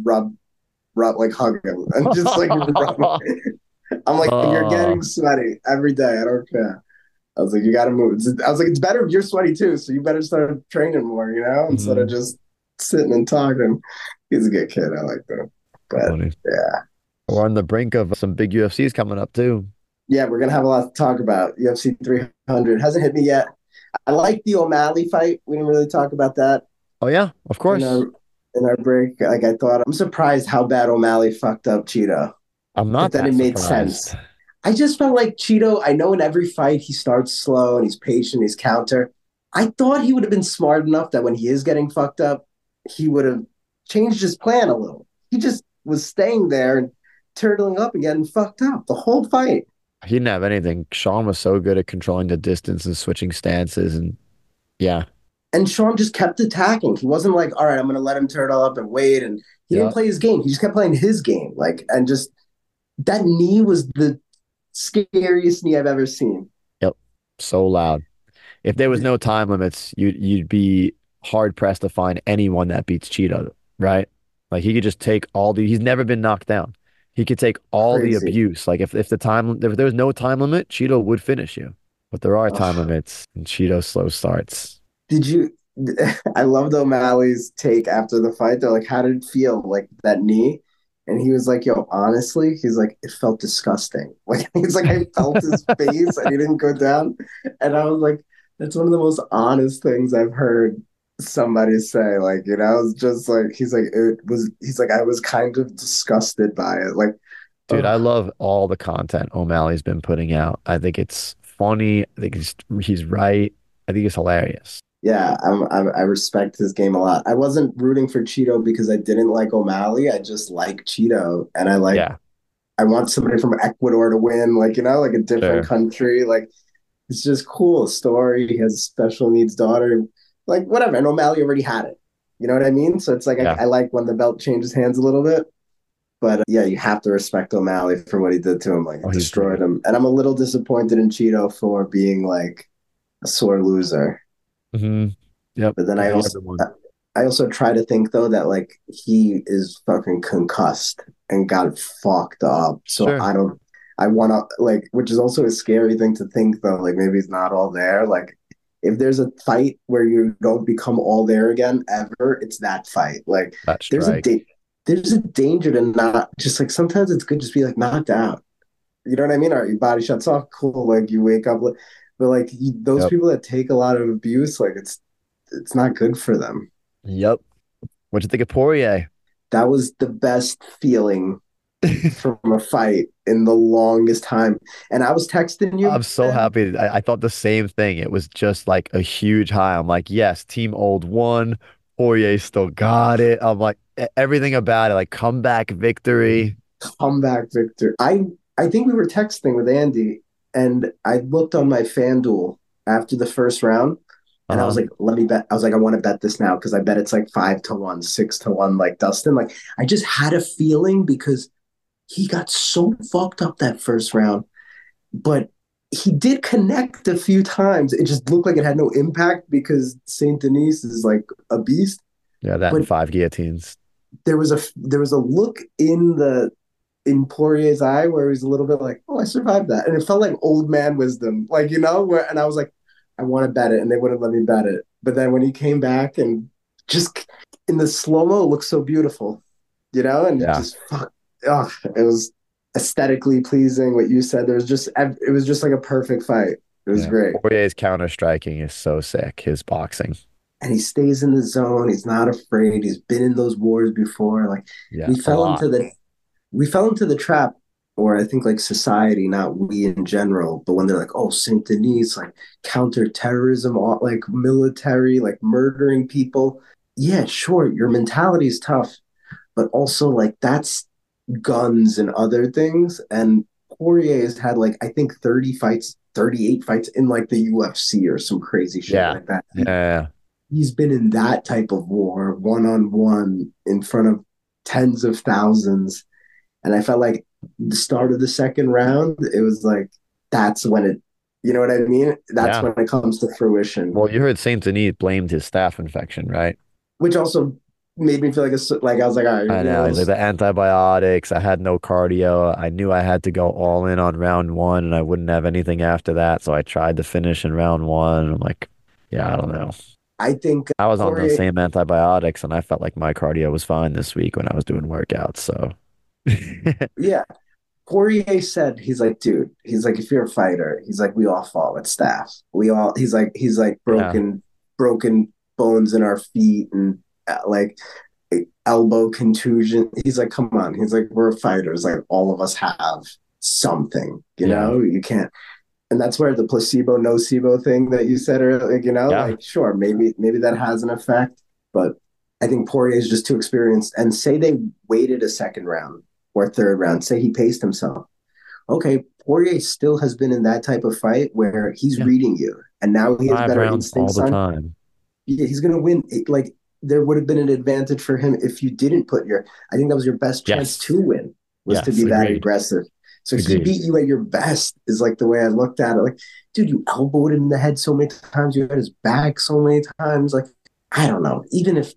like hug him and just like rub. I'm like, you're Oh, getting sweaty every day. I don't care. I was like, you got to move. I was like, it's better if you're sweaty too. So you better start training more, instead of mhm. just sitting and talking. He's a good kid. I like that. But Funny. yeah. We're on the brink of some big UFCs coming up too. Yeah, we're gonna have a lot to talk about. UFC 300 hasn't hit me yet. I like the O'Malley fight. We didn't really talk about that Oh yeah, of in course. our break. Like I thought, I'm surprised how bad O'Malley fucked up Cheeto, I'm but not then it that made surprised. sense. I just felt like Cheeto. I know in every fight he starts slow and he's patient, he's counter. I thought he would have been smart enough that when he is getting fucked up, he would have changed his plan a little. He just was staying there and turtling up and getting fucked up the whole fight. He didn't have anything. Sean was so good at controlling the distance and switching stances, and yeah, And Sean just kept attacking. He wasn't like, all right, I'm going to let him turtle up and wait. And he didn't yeah, play his game. He just kept playing his game. Like, and just that knee was the scariest knee I've ever seen. yep, so loud. If there was no time limits, you'd be hard pressed to find anyone that beats Cheeto, right? Like he could just take all the. He's never been knocked down. He could take all the Crazy. abuse. Like if there was no time limit, Cheeto would finish you. But there are time Oh, limits, and Cheeto slow starts. did you? I loved O'Malley's take after the fight. They're like, how did it feel? Like that knee? And he was like, yo, honestly, he's like, it felt disgusting. Like, he's like, I felt his face and he didn't go down. And I was like, that's one of the most honest things I've heard somebody say. Like, it's just like, he's like, I was kind of disgusted by it. Like, Dude, I oh, love all the content O'Malley's been putting out. I think it's funny. I think he's right. I think it's hilarious. Yeah, I respect his game a lot. I wasn't rooting for Cheeto because I didn't like O'Malley. I just like Cheeto, and Yeah, I want somebody from Ecuador to win, like like a different sure. country. Like it's just cool story. He has a special needs daughter, like whatever. And O'Malley already had it. You know what I mean? So it's like Yeah. I like when the belt changes hands a little bit. But yeah, you have to respect O'Malley for what he did to him. Like Oh, it he's destroyed great. him. And I'm a little disappointed in Cheeto for being like a sore loser. Hmm. Yep. But then I think everyone. I also try to think though that like he is fucking concussed and got fucked up. So Sure. I don't I want to like, which is also a scary thing to think though. Like maybe he's not all there. Like if there's a fight where you don't become all there again ever, it's that fight. Like That there's a strike. da- there's a danger to not just like sometimes it's good just be like knocked out. You know what I mean? All right, your body shuts off, cool. Like you wake up, but like those Yep. people that take a lot of abuse, like it's not good for them. Yep. What'd you think of Poirier? That was the best feeling from a fight in the longest time. And I was texting you, I'm so man. happy. I thought the same thing. It was just like a huge high. I'm like, yes, Team Old won. Poirier still got it. I'm like, everything about it, like comeback victory. Comeback victor. I think we were texting with Andy, and I looked on my FanDuel after the first round, and I was Uh-huh. like, let me bet. I was like, I want to bet this now because I bet it's like 5-1, 6-1, like Dustin. Like I just had a feeling because he got so fucked up that first round, but he did connect a few times. It just looked like it had no impact because Saint Denis is like a beast. Yeah, that and But five guillotines. there was a look in Poirier's eye where he was a little bit like, "Oh, I survived that," and it felt like old man wisdom, like where and I was like, "I want to bet it," and they wouldn't let me bet it. But then when he came back and just in the slow mo, it looked so beautiful, and Yeah. just fuck, oh, it was aesthetically pleasing. What you said, it was just like a perfect fight. It was Yeah. great, Poirier's counter striking is so sick. His boxing. and he stays in the zone. He's not afraid. He's been in those wars before. Like Yeah, we a fell lot. into the trap, or I think like society, not we in general, but when they're like, oh, Saint Denis, like counterterrorism, like military, like murdering people. Yeah, sure, your mentality is tough, but also like that's guns and other things. And Poirier has had like I think 30 fights, 38 fights in like the UFC or some crazy shit Yeah. like that. Yeah. He's been in that type of war, one on one, in front of tens of thousands, and I felt like the start of the second round, it was like that's when you know what I mean? That's Yeah. when it comes to fruition, Well, you heard Saint Denis blamed his staph infection, right? which also made me feel like I was like, all right, you're I being a know. little. He's like the antibiotics. I had no cardio. I knew I had to go all in on round one and I wouldn't have anything after that. So I tried to finish in round one. I'm like, yeah, I don't know. I think I was on the Poirier, same antibiotics and I felt like my cardio was fine this week when I was doing workouts. So yeah, Poirier said he's like, dude, he's like, if you're a fighter, he's like, we all fall at staff. He's like yeah, broken bones in our feet and like elbow contusion. He's like, come on. He's like, we're fighters. Like all of us have something. yeah, You can't. And that's where the placebo nocebo thing that you said earlier, like, yeah, like sure, maybe that has an effect, but I think Poirier is just too experienced. And say they waited a second round or third round, say he paced himself. Okay, Poirier still has been in that type of fight where he's yeah. reading you, and now he has Five better rounds all instincts the on. time. Yeah, he's gonna win. Like there would have been an advantage for him if you didn't put your. I think that was your best chance Yes. to win was to Yes. be that Agreed. aggressive. So he Agreed. beat you at your best is like the way I looked at it. Like, dude, you elbowed him in the head so many times. You had his back so many times. Like, I don't know. Even if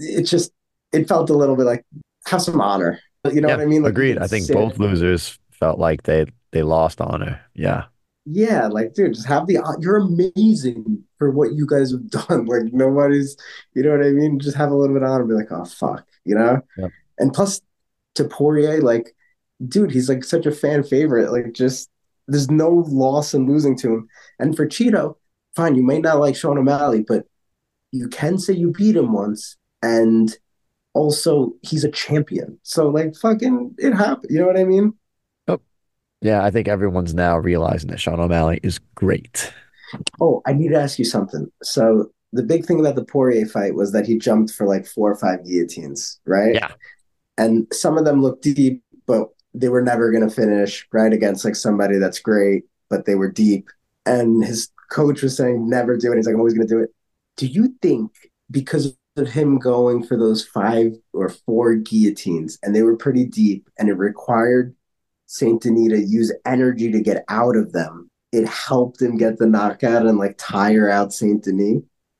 it felt a little bit like have some honor. You know Yeah. what I mean? Like you Agreed. didn't I think sit. both losers felt like they lost honor. Yeah. Yeah, like dude, just have the. You're amazing for what you guys have done. Like nobody's. You know what I mean? Just have a little bit of honor. Be like, oh fuck. Yep. And plus, to Poirier, like, dude, he's like such a fan favorite. Like, just there's no loss in losing to him. And for Cheeto, fine, you may not like Sean O'Malley, but you can say you beat him once, and also he's a champion. So like, fucking, it happened. You know what I mean? Oh, yeah. I think everyone's now realizing that Sean O'Malley is great. Oh, I need to ask you something. So the big thing about the Poirier fight was that he jumped for like 4 or 5 guillotines, right? Yeah. And some of them looked deep, but they were never going to finish, right? Against like somebody that's great, but they were deep. And his coach was saying, never do it. He's like, I'm always going to do it. Do you think because of him going for those 5 or 4 guillotines, and they were pretty deep, and it required Saint Denis to use energy to get out of them, it helped him get the knockout and like tire out Saint Denis?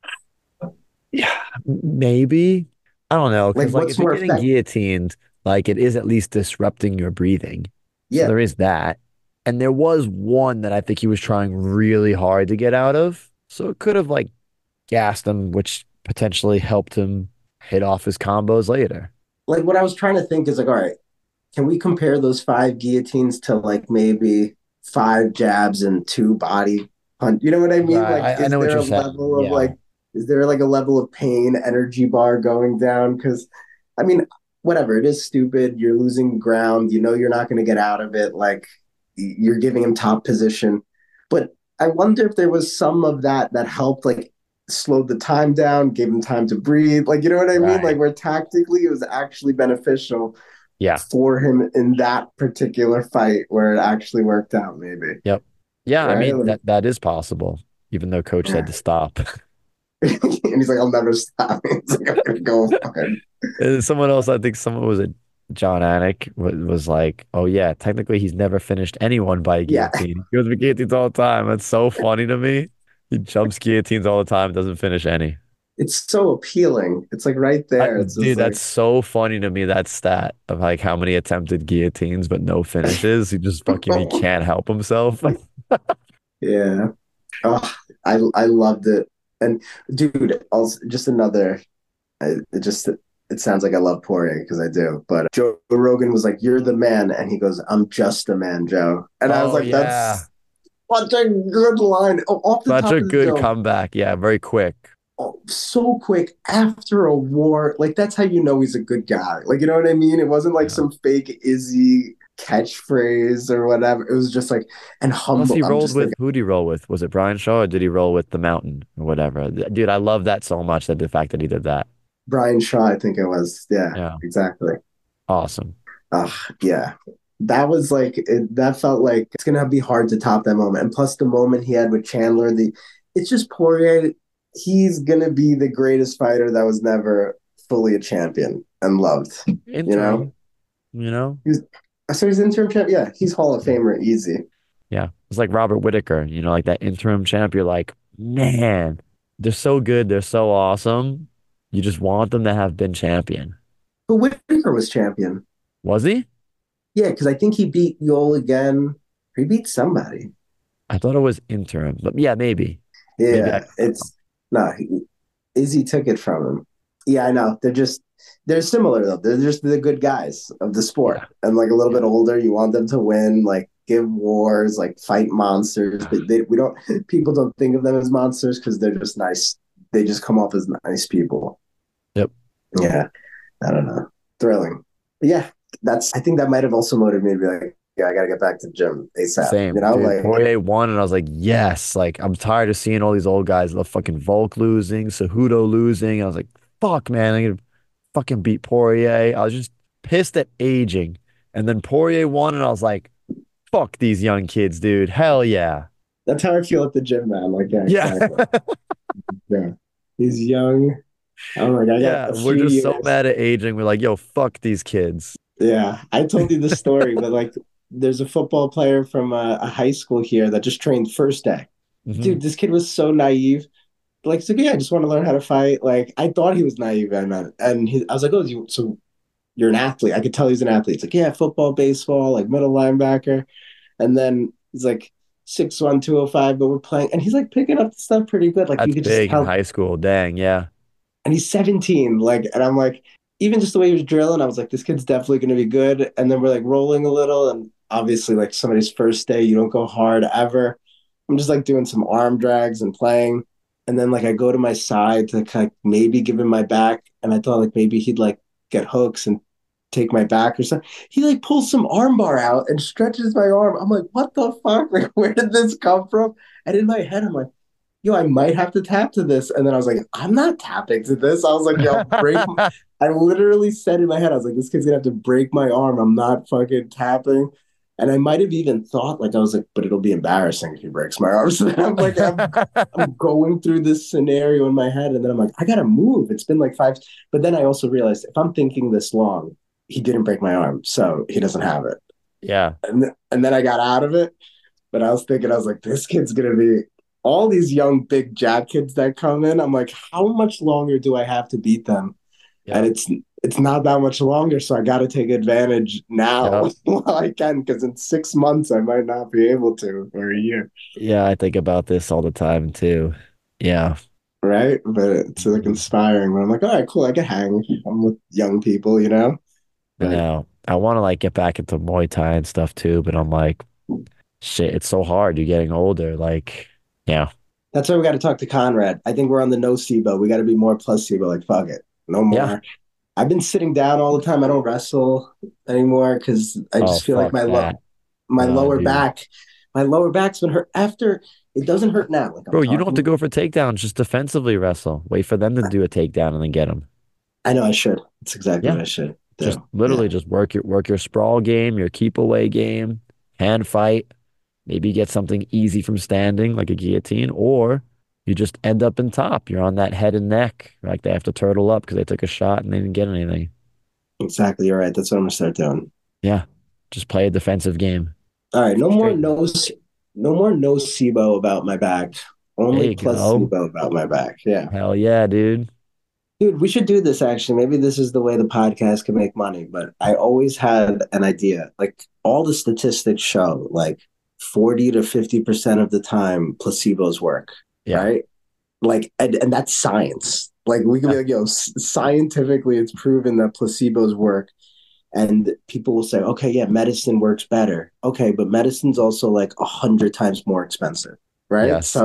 Yeah, maybe. I don't know. Like, Because like what's if you're more getting effective? guillotined, like it is at least disrupting your breathing. So Yeah, there is that. And there was one that I think he was trying really hard to get out of. So it could have like gassed him, which potentially helped him hit off his combos later. like what I was trying to think is like, all right, can we compare those 5 guillotines to like maybe 5 jabs and 2 body punch? You know what I mean? Right. Like, I is know what there you're a saying. level of Yeah. like, is there like a level of pain energy bar going down? Because, I mean, whatever, it is stupid. You're losing ground. You know, you're not going to get out of it. Like, you're giving him top position. But I wonder if there was some of that that helped, like, slowed the time down, gave him time to breathe. Like, you know what I mean? Like, Right. where tactically it was actually beneficial Yeah. for him in that particular fight where it actually worked out, maybe. Yep. Yeah. I Right? mean, Like, that is possible, even though coach said yeah. to stop. And he's like, I'll never stop. He's like, I'm gonna go hard. And someone else, I think someone was it John Anik was like, oh yeah, technically he's never finished anyone by a Yeah. guillotine. He goes for guillotines all the time. That's so funny to me. He jumps guillotines all the time, doesn't finish any. It's so appealing. It's like right there. It's just Dude, like, that's so funny to me, that stat of like how many attempted guillotines but no finishes. He can't help himself. yeah. Oh, I loved it. And dude, also just another it just it sounds like I love Poirier because I do. But Joe Rogan was like, "You're the man," and he goes, "I'm just a man, Joe." And I was Oh like, yeah. "That's such a good line." Oh, off the Such top a of the good dome, comeback. Yeah, very quick. oh, so quick after a war. Like that's how you know he's a good guy. Like you know what I mean? It wasn't like Yeah. some fake Izzy catchphrase or whatever. It was just like and Plus, humble. he I'm rolled just like with who'd he roll with? Was it Brian Shaw or did he roll with the Mountain or whatever? Dude, I love that so much that the fact that he did that. Brian Shaw. I think it was. Yeah, Yeah, exactly. awesome. Yeah. That was like that felt like it's gonna be hard to top that moment. And plus the moment he had with Chandler, the it's just Poirier. He's gonna be the greatest fighter that was never fully a champion and loved. You know, Interim, you know? he's so he's interim champ. Yeah, he's Hall of Famer easy. Yeah. It's like Robert Whitaker, like that interim champ. You're like, man, they're so good. They're so awesome. You just want them to have been champion. But Whitaker was champion. Was he? Yeah, because I think he beat Yol again. He beat somebody. I thought it was interim, but yeah, maybe. Maybe I Yeah, it's no. Izzy took it from him. Yeah, I know. They're similar though. They're just the good guys of the sport, yeah. and like a little Yeah. bit older. You want them to win, like give wars, like fight monsters. But we don't. People don't think of them as monsters because they're just nice. They just come off as nice people. Yep. Yeah, I don't know. Thrilling. But yeah, that's. I think that might have also motivated me to be like, yeah, I got to get back to the gym ASAP. You Same, know, dude. like Poirier won, and I was like, yes. Like, I'm tired of seeing all these old guys, the fucking Volk losing, Cejudo losing. I was like, fuck, man, I'm gonna fucking beat Poirier. I was just pissed at aging. And then Poirier won, and I was like, fuck these young kids, dude. Hell yeah. that's how I feel at the gym, man. Like, yeah, Yeah. exactly. Yeah, he's young. I'm like, I got Yeah. a We're few just so years. mad at aging. We're like, yo, fuck these kids. Yeah, I told you the story, but like, there's a football player from a high school here that just trained first day. Hmm. Dude, this kid was so naive. Like, he's like, yeah, I just want to learn how to fight. Like, I thought he was naive, I was like, oh, so you're an athlete? I could tell he's an athlete. It's like, yeah, football, baseball, like middle linebacker, and then he's like 6'1", 205, but we're playing, and he's like picking up the stuff pretty good. Like, you That's could just big in tell high school. Dang. Yeah. and he's 17. Like, and I'm like, even just the way he was drilling, I was like, this kid's definitely going to be good. And then we're like rolling a little, and obviously, like somebody's first day, you don't go hard ever. I'm just like doing some arm drags and playing, and then like I go to my side to kind of maybe give him my back, and I thought like maybe he'd like get hooks and take my back or something. He like pulls some arm bar out and stretches my arm. I'm like, what the fuck? Like, where did this come from? And in my head, I'm like, yo, I might have to tap to this. And then I was like, I'm not tapping to this. I was like, yo, I literally said in my head, I was like, this kid's gonna have to break my arm. I'm not fucking tapping. And I might have even thought, like, I was like, but it'll be embarrassing if he breaks my arm. So then I'm going through this scenario in my head, and then I'm like, I gotta move. It's been like five. But then I also realized if I'm thinking this long, he didn't break my arm, so he doesn't have it. Yeah. And then I got out of it. But I was thinking, I was like, this kid's gonna be all these young big jab kids that come in. I'm like, how much longer do I have to beat them? Yeah. And it's not that much longer, so I got to take advantage now Yeah. while I can, because in 6 months I might not be able to, or a year, Yeah, I think about this all the time too. Yeah. right? But it's like Mhm. inspiring. But I'm like, all right, cool, I can hang. I'm with young people, you know. I But know. I want to like get back into Muay Thai and stuff too, but I'm like, shit, it's so hard. You're getting older. Like, yeah. that's why we got to talk to Conrad. I think we're on the no SIBO. We got to be more plus SIBO. Like, fuck it, no Yeah. more. I've been sitting down all the time. I don't wrestle anymore because I Oh, just feel like fuck that. my No, lower dude. back, my lower back's been hurt after. It doesn't hurt now. Like I'm Bro, you don't have to talking. go for takedowns. Just defensively wrestle. Wait for them to do a takedown and then get them. I know I should. It's exactly Yeah. what I should Just do. literally Yeah, just work your sprawl game, your keep away game, hand fight. Maybe get something easy from standing, like a guillotine, or you just end up in top. You're on that head and neck. Like they have to turtle up because they took a shot and they didn't get anything. exactly. You're right. That's what I'm gonna start doing. Yeah. Just play a defensive game. All right. Straight. No more no SIBO about my back. There Only you plus go. SIBO about my back. Yeah. Hell yeah, dude. Dude, we should do this actually. Maybe this is the way the podcast can make money. But I always had an idea. Like all the statistics show, like 40 to 50% of the time, placebos work, Yeah. right? Like, and that's science. Like we could Yeah. be like, yo, scientifically, it's proven that placebos work. And people will say, okay, yeah, medicine works better. Okay, but medicine's also like 100 times more expensive, right? Yes.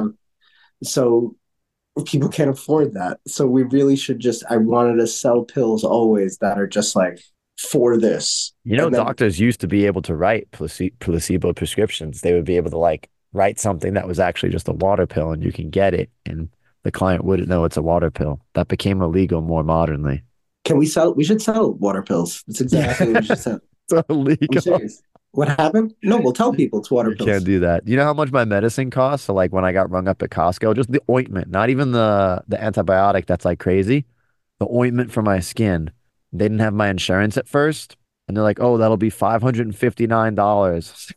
So people can't afford that. So we really should just, I wanted to sell pills always that are just like for this. You know, And then, doctors used to be able to write placebo prescriptions. They would be able to like write something that was actually just a water pill and you can get it and the client wouldn't know it's a water pill. That became illegal more modernly. we should sell water pills. That's exactly what we should sell. It's I'm illegal. serious. What happened? No, we'll tell people it's water You can't pills. do that. You know how much my medicine costs? So like when I got rung up at Costco, just the ointment, not even the antibiotic that's like crazy. The ointment for my skin. They didn't have my insurance at first. And they're like, oh, that'll be $559.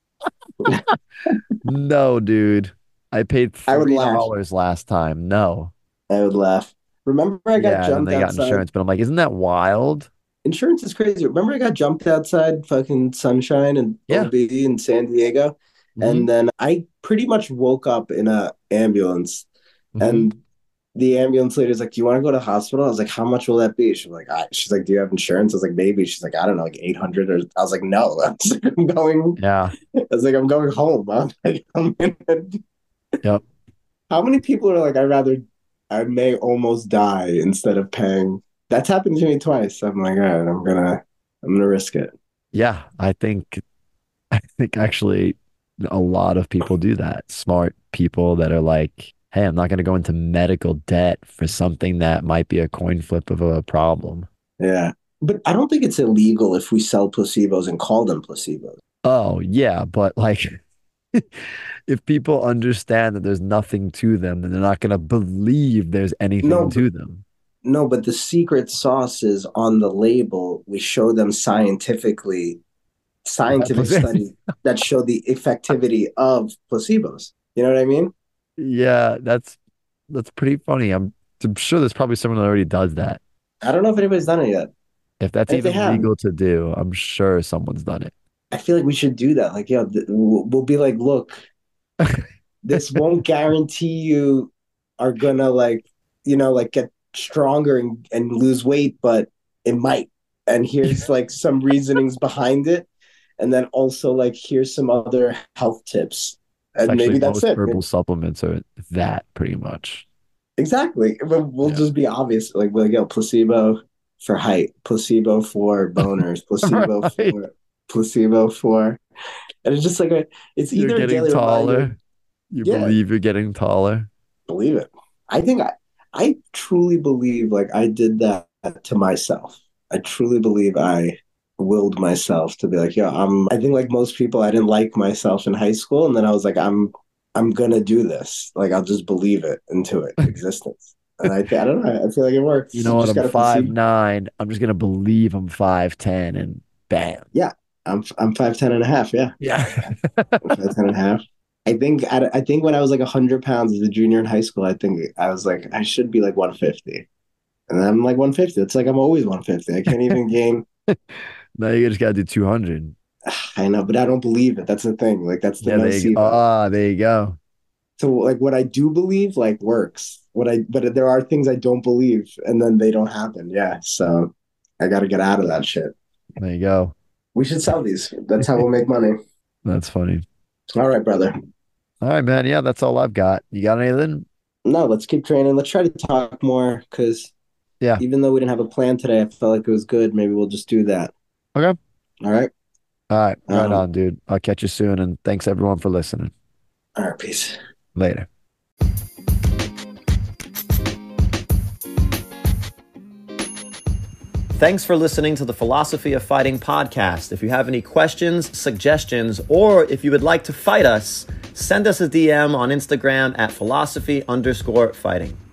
No, dude. I paid I would laugh. $3 last time. No. I would laugh. Remember I got Yeah, and then jumped they got outside? insurance, but I'm like, isn't that wild? Insurance is crazy. Remember I got jumped outside fucking Sunshine and Yeah. OB in San Diego? Hmm. And then I pretty much woke up in a ambulance Hmm. and the ambulance lady's like, "Do you want to go to the hospital?" I was like, "How much will that be?" She's like, "Do you have insurance?" I was like, "Maybe." She's like, "I don't know, like 800." Or I was like, "No." I was like, I'm going. Yeah. I was like, "I'm going home." I'm like, Yep. how many people are like, I may almost die instead of paying. That's happened to me twice. I'm like, all right, I'm gonna risk it. Yeah. I think actually a lot of people do that. Smart people that are like, hey, I'm not going to go into medical debt for something that might be a coin flip of a problem. Yeah, but I don't think it's illegal if we sell placebos and call them placebos. Oh, yeah, but like if people understand that there's nothing to them, then they're not going to believe there's anything No, to them. no, but the secret sauce is on the label. We show them That scientific was- studies that show the effectivity of placebos. You know what I mean? Yeah, that's pretty funny. I'm sure there's probably someone that already does that. I don't know if anybody's done it yet. If that's And if they even have, legal to do, I'm sure someone's done it. I feel like we should do that. Like, we'll be like, look, this won't guarantee you are gonna like, like get stronger and lose weight, but it might. And here's like some reasonings behind it. And then also like here's some other health tips. It's And actually maybe that's most it. herbal supplements are that pretty much. Exactly. But we'll Yeah. just be obvious. Like we'll go placebo for height, placebo for boners, Right. placebo for and it's just like it's You're either a getting daily reminder. taller. You Yeah, believe you're getting taller. believe it. I think I truly believe like I did that to myself. I truly believe I willed myself to be like, yeah, I think like most people, I didn't like myself in high school, and then I was like, I'm gonna do this. Like I'll just believe it into it existence. And I don't know. I feel like it works. You know You what? just I'm gotta five perceive. nine. I'm just gonna believe I'm 5'10" and bam. Yeah, I'm 5'10" and a half. Yeah, Yeah. I'm 5'10" and a half. I think when I was like 100 pounds as a junior in high school, I think I was like I should be like 150, and I'm like 150. It's like I'm always 150. I can't even gain. Now you just gotta do 200. I know, but I don't believe it. That's the thing. Like that's the Yeah, there you go. nocebo. There you go. So like what I do believe like works. What I but there are things I don't believe and then they don't happen. Yeah. So I got to get out of that shit. There you go. We should sell these. That's how we'll make money. That's funny. All right, brother. All right, man. Yeah, that's all I've got. You got anything? No, let's keep training. Let's try to talk more because Yeah. even though we didn't have a plan today, I felt like it was good. Maybe we'll just do that. Okay. All right. All right. Right Um, on, dude. I'll catch you soon. And thanks everyone for listening. all right. Peace. Later. Thanks for listening to the Philosophy of Fighting podcast. If you have any questions, suggestions, or if you would like to fight us, send us a DM on Instagram at philosophy_fighting.